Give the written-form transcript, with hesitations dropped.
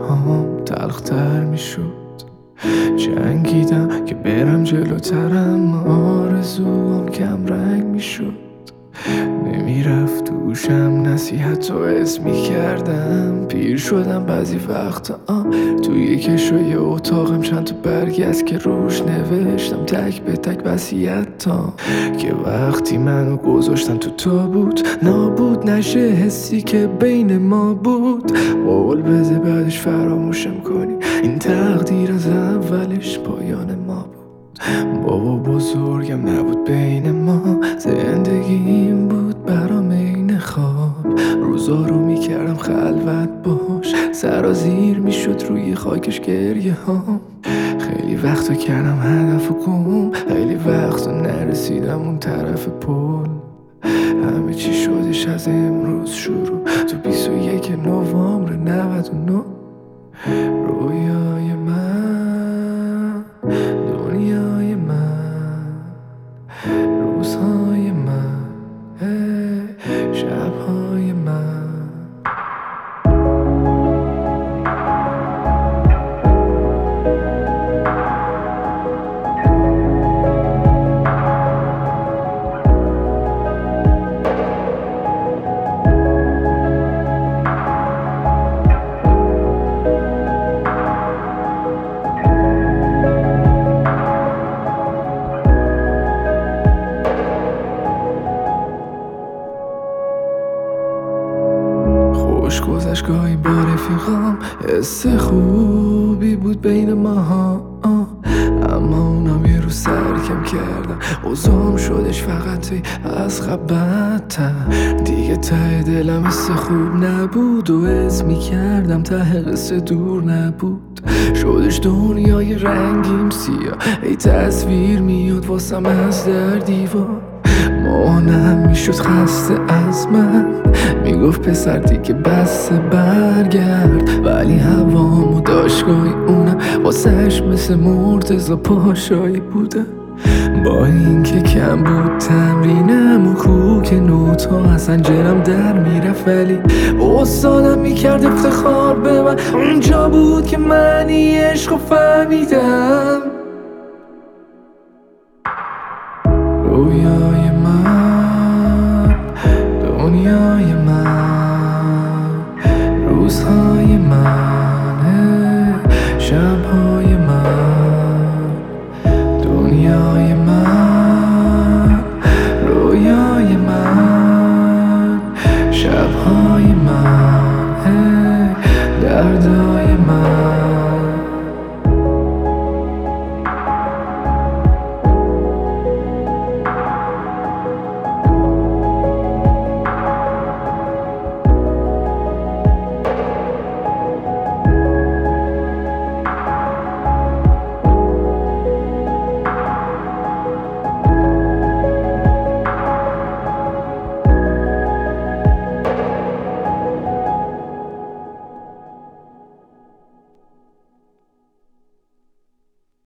هام تلختر میشد. جنگیدم که برم جلوترم، آرزوام کم رنگ میشد. نمیرفت توشم نصیحت و حس میکردم. پیر شدم بعضی وقتا توی کشوی اتاقم چند تا برگی است که روش نوشتم تک به تک وصیتام، که وقتی منو گذاشتن تو تابوت نابود نشه حسی که بین ما بود. قول بده بعدش فراموشم کنی، این تقدیر از اولش پایان ما بود. بابا بزرگم نبود بین ما، زندگیم بود برام عین خواب. روزا رو میکردم خلوت باش، سرازیر میشد روی خاکش گریه هام. خیلی وقتا کردم هدف و گم، خیلی وقتا نرسیدم اون طرف پل. همه چی شدش از امروز شروع، تو 21 نوامبر 99. رویای من، دنیای من، روزهای من، شبهای من. خوش گذشت گاهی با رفیقام، حس خوبی بود بین ماها، اما اونم یه رو سرکم کردم. اوضاعم شدش فقط از بدتر. دیگه ته دلم حس خوب نبود و حس میکردم ته قصه دور نبود. شدش دنیای رنگیم سیاه، ای تصویر میاد واسم از در دیوار. مامانم میشد خسته از من، میگفت پسر دیگه بسه برگرد. ولی هوامو داشت گاهی اونم واسهش مثل مرتضی پاشایی بودم. با اینکه کم بود تمرینم و کوک نوتا از انجرم در میرفت، ولی استادم میکرد افتخار به من. اونجا بود که معنی عشقو فهمیدم. رویای من، دنیای من، روزهای من، شبهای من. دنیای من، رویای من، شبهای من، دردای من.